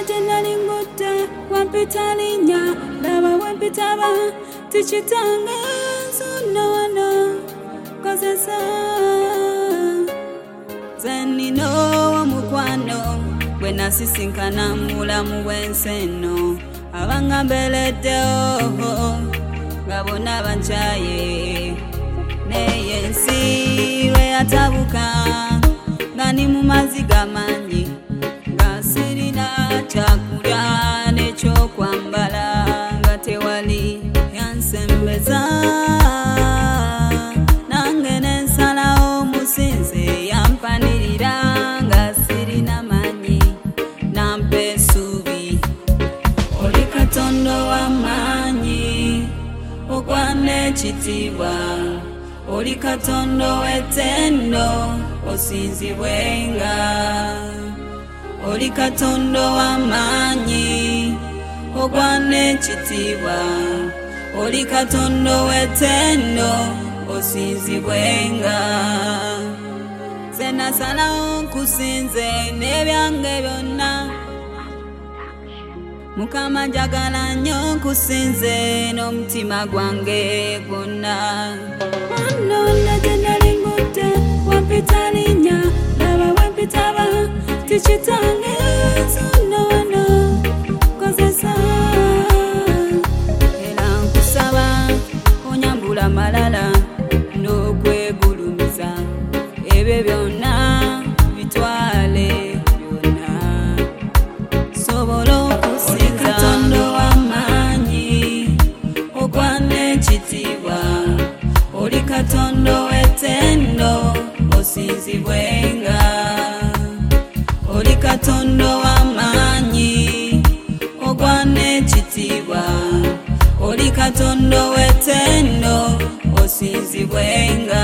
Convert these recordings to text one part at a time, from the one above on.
tenalingutta wampitalinya laba wampitaba tichitanga sunona kozesa zenino mukwano bwena sisinkana mulamu wenseno abanga mbeleddeo ngabona banchaye neyensi lwe yatabuka ngani mu maziga manyi nga sirina kyakulya n'ekyokwambala nga tewali yansembeza nange nensalawo omusinze yampanirira nga sirina manyi nampa essuubi oli Katonda w'amaanyi ogwana ekitiibwa oli Katonda w'ettendo osinzibwenga oli Katonda w'amaanyi ogwana ekitiibwa oli Katonda w'ettendo osinzibwenga nze nasalawo nkusinze n'ebyange byonna Mukama njagala nnyo nkusinze n'omutima gwange gwonna wanona tenalingutta wampitalinya laba wampitaba tichitange sunona kozesa era nkusaba onyambula malala n'okwegulumiza ebyo byonna bitwale byonna sobola okusinza Katonda w'amaanyi ogwana ekitiibwa oli Katonda w'ettendo osinzibwenga oli Katonda w'amaanyi ogwana ekitiibwa oli Katonda w'ettendo osinzibwenga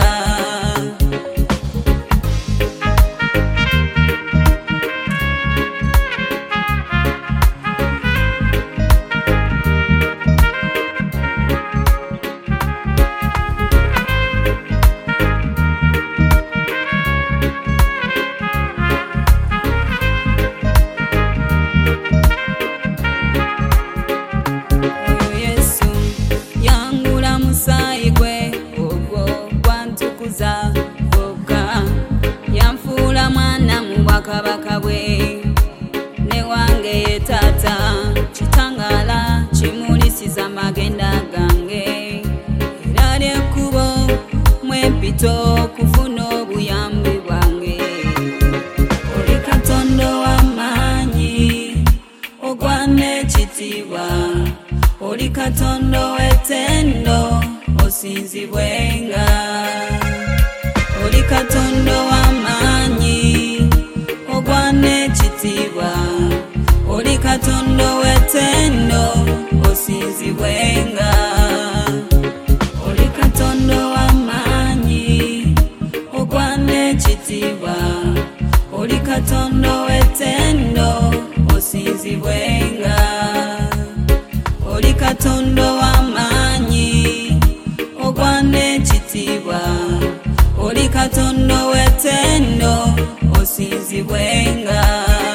yanfuula mwana mu bwakabaka bwe ne wange ye taata kitangala kimulisiza magenda gange era lyekkubo mwempito kufuna obuyambi bwange oli Katonda w'amaanyi ogwana ekitiibwa oli Katonda w'ettendo osinzibwenga oli Katonda w'amaanyi ogwana ekitiibwa oli Katonda w'ettendo osinzibwenga oli Katonda w'amaanyi ogwana ekitiibwa oli Katonda w'ettendo osinzibwenga oli Katonda w'amaanyi ogwana ekitiibwa oli Katonda w'ettendo osinzibwenga